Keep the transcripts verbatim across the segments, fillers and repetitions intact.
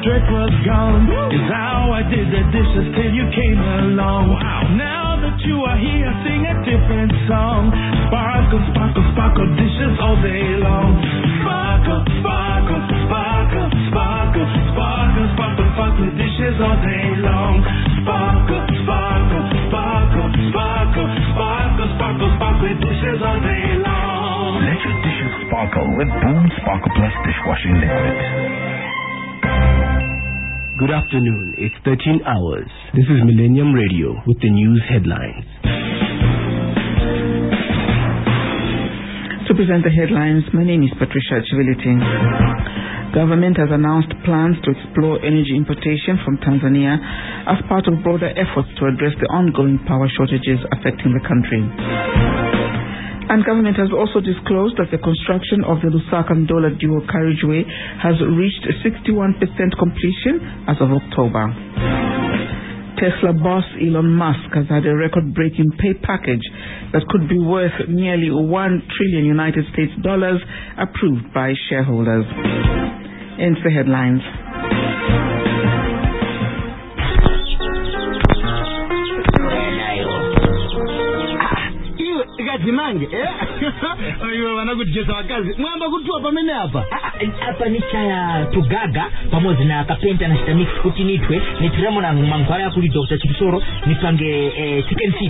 trick was gone. Is how I did the dishes till you came along. Wow. Now that you are here, sing a different song. Sparkle, sparkle, sparkle dishes all day long. Sparkle, sparkle, sparkle, sparkle, sparkle, sparkle, sparkle dishes all day long. Sparkle, sparkle, sparkle, sparkle, sparkle, sparkle, sparkle dishes all day long. Let your dishes sparkle with Boom Sparkle Plus dishwashing liquid. Good afternoon. It's thirteen hours. This is Millennium Radio with the news headlines. To present the headlines, my name is Patricia Chiviliti. Government has announced plans to explore energy importation from Tanzania as part of broader efforts to address the ongoing power shortages affecting the country. And government has also disclosed that the construction of the Lusaka-Ndola dual carriageway has reached sixty-one percent completion as of October. Tesla boss Elon Musk has had a record-breaking pay package that could be worth nearly one trillion United States dollars approved by shareholders. Ends the headlines. Zimange eh ayo wanakujeza wakazi mwamba kutua pamene hapa hapa ni chaya tugaga pamoja na kapenta na stamix kutinitwe ni tremo na mangwara ya kuli Doctor Chipsoro nipange eh, chicken feed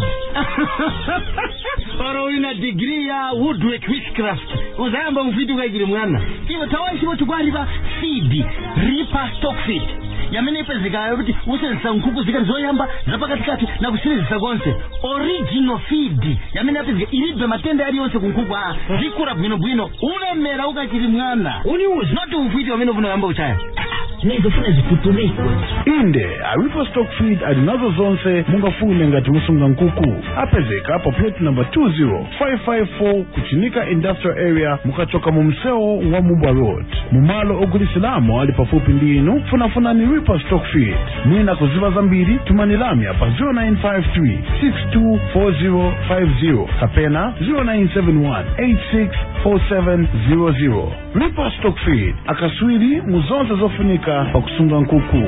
oro ina degree ya woodwork witchcraft uzamba mfitu kaigire mwana kiwa tawaishi watu kwaliba feed reaper stock feed yamene pezeka yokuti usenza nkuku zikalizoyamba zapakatikati na kusiriza konse original feed yamene pezeka ilibe matenda yali yonse kunkuku ah zikura bwino bwino ulemera ukachiri mwana uni uzi not ufiti wamene uvuno yamba uchaya ningofuna zikutumiko inde aripo stock feed adinazo zonse mungafune ngati musunga nkuku apezeka hapo plot number two zero five five four kuchinika industrial area mukachoka mu mseo wa Mubwa Road mumalo ogulisilamo ali pafupi ndinu funafuna ni Ripa stock feed mwina kuziva zambiri tumanilamia pa zero nine five three six two four zero five zero kapena zero nine seven one eight six four seven zero zero. Ripa stock feed akaswiri muzonse zofunika pa kusunga nkuku.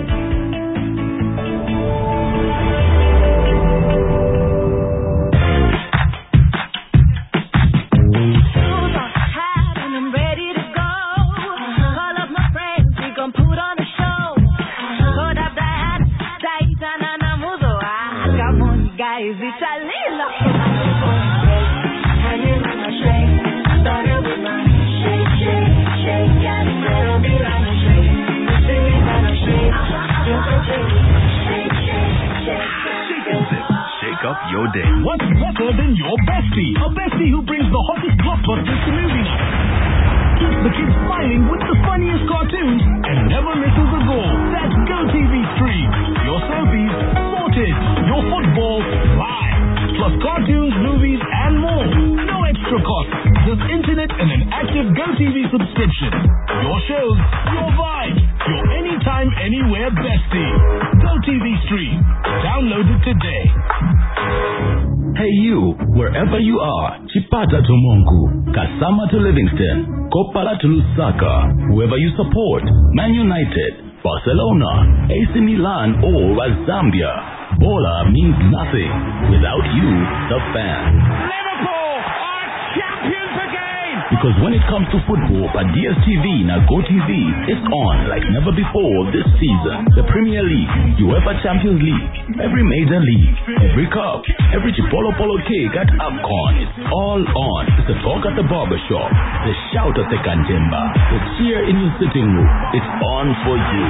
Your day. What's better than your bestie? A bestie who brings the hottest blockbusters to movie night. Keeps the kids smiling with the funniest cartoons and never misses a goal. That's GoTV Stream. Your selfies sorted. Your football live. Plus cartoons, movies, and more. No extra cost. Just internet and an active GoTV subscription. Your shows, your vibe. Your anytime, anywhere bestie. GoTV Stream. Download it today. Hey you, wherever you are, Chipata to Monku, Kasama to Livingston, Kopala to Lusaka, whoever you support, Man United, Barcelona, A C Milan or Zambia, Bola means nothing without you, the fan. Liverpool are champions again! Because when it comes to football, at D S T V and GoTV, it's on like never before this season. The Premier League, UEFA Champions League, every major league, every cup, every Chipolo Polo cake at AFCON, it's all on. It's the talk at the barbershop, the shout at the cantemba, the cheer in your sitting room. It's on for you.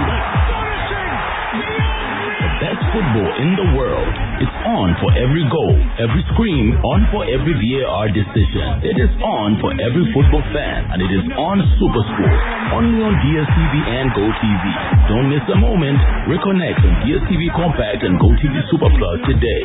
The best football in the world. It's on for every goal, every scream, on for every V A R decision. It is on for every football fan, and it is on SuperSport, only on D S T V and GoTV. Don't miss a moment. Reconnect on D S T V Compact and GoTV Super Plus today.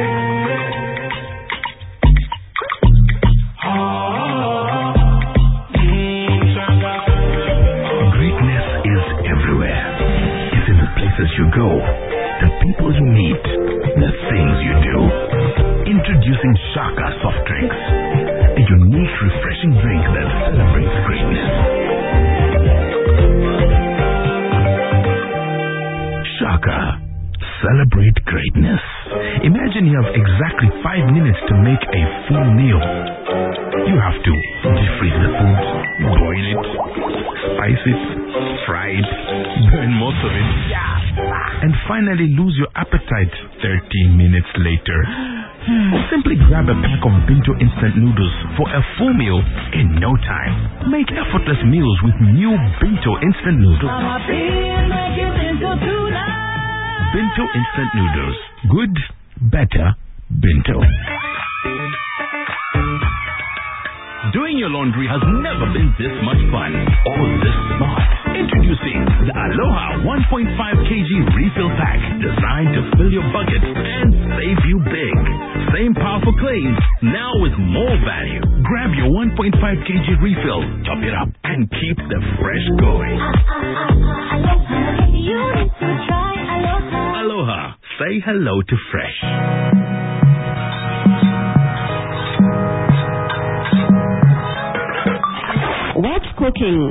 Greatness is everywhere. It's in the places you go, the people you meet, the things you do. Introducing Shaka Soft Drinks, a unique, refreshing drink that celebrates greatness. celebrate greatness. Imagine you have exactly five minutes to make a full meal. You have to defreeze the food, boil it, spice it, fry it, burn most of it, and finally lose your appetite thirteen minutes later. Simply grab a pack of Binto instant noodles for a full meal in no time. Make effortless meals with new Binto instant noodles. Binto instant noodles. Good, better, Binto. Doing your laundry has never been this much fun or this smart. Introducing the Aloha one point five kilogram refill pack, designed to fill your bucket and save you big. Same powerful claims, now with more value. Grab your one point five kilogram refill, top it up, and keep the fresh going. Aloha, say hello to fresh. What's cooking?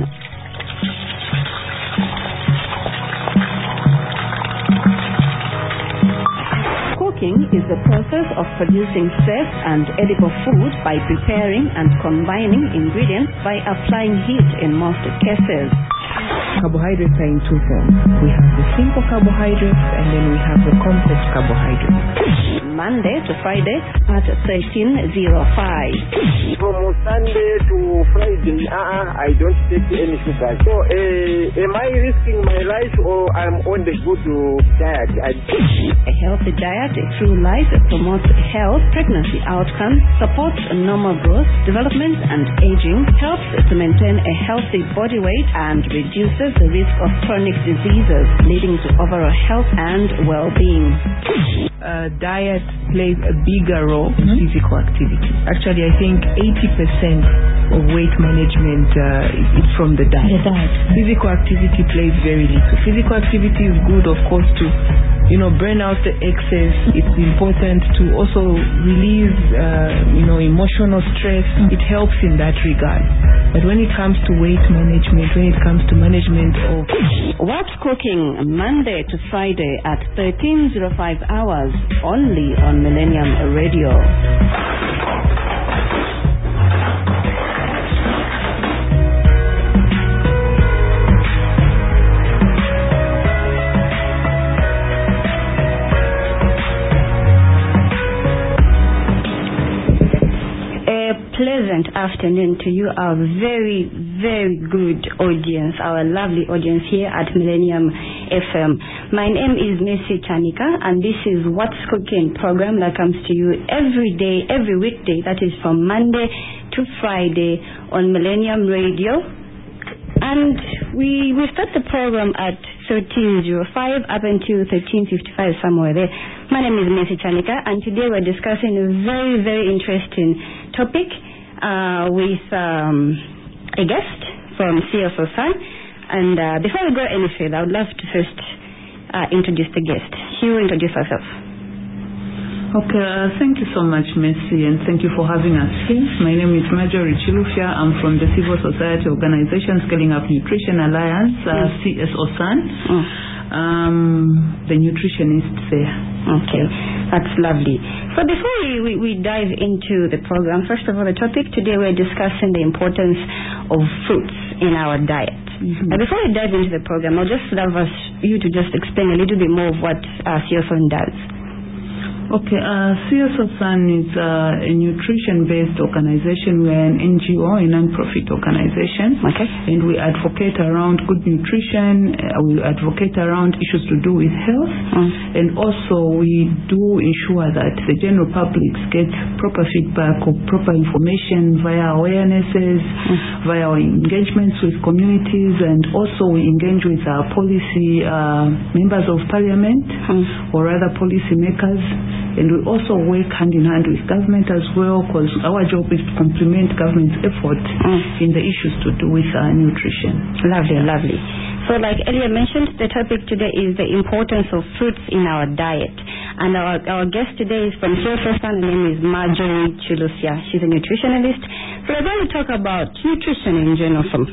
Cooking is the process of producing safe and edible food by preparing and combining ingredients by applying heat in most cases. Carbohydrates are in two forms. We have the simple carbohydrates and then we have the complex carbohydrates. Monday to Friday at thirteen oh five. From Sunday to Friday, uh-uh, I don't take any sugar. So, uh, am I risking my life or I'm on the good uh, diet? I... A healthy diet through life promotes health, pregnancy outcomes, supports normal growth, development and aging, helps to maintain a healthy body weight and reduces the risk of chronic diseases, leading to overall health and well-being. Uh, diet plays a bigger role in mm-hmm. physical activity. Actually, I think eighty percent of weight management uh, is from the diet. the diet. Physical activity plays very little. Physical activity is good, of course, to you know burn out the excess. It's important to also release uh, you know emotional stress. Mm-hmm. It helps in that regard. But when it comes to weight management, when it comes to management of... What's Cooking, Monday to Friday at thirteen oh five hours, only on Millennium Radio. Pleasant afternoon to you, our very, very good audience, our lovely audience here at Millennium F M. My name is Messi Chanika, and this is What's Cooking program that comes to you every day, every weekday, that is from Monday to Friday on Millennium Radio. And we, we start the program at thirteen oh five up until thirteen fifty-five, somewhere there. My name is Messi Chanika, and today we're discussing a very, very interesting topic uh, with um, a guest from C S O S A N. And uh, before we go any further, I would love to first uh, introduce the guest. She will introduce herself. Okay, uh, thank you so much, Messi, and thank you for having us here. My name is Marjorie Chilufya. I'm from the Civil Society Organization Scaling Up Nutrition Alliance, uh, mm. C S O S A N. Mm. Um, the nutritionist there. Okay, that's lovely. So before we, we, we dive into the program, first of all, the topic today, we're discussing the importance of fruits in our diet. Mm-hmm. Now, before we dive into the program, I'll just love us, you to just explain a little bit more of what uh, C S O S A N does. Okay, uh, C S O S A N is uh, a nutrition-based organization. We are an N G O, a non-profit organization. Okay. And we advocate around good nutrition. Uh, we advocate around issues to do with health. Mm. And also we do ensure that the general public gets proper feedback or proper information via awarenesses, mm. via our engagements with communities, and also we engage with our policy uh, members of parliament mm. or other policy makers. And we also work hand in hand with government as well, because our job is to complement government's effort mm. in the issues to do with uh, nutrition. Lovely, lovely. So like earlier mentioned, the topic today is the importance of fruits in our diet. And our, our guest today is from C S O S A N. Her name is Marjorie Chilufya. She's a nutritionalist. So we're going to talk about nutrition in general, from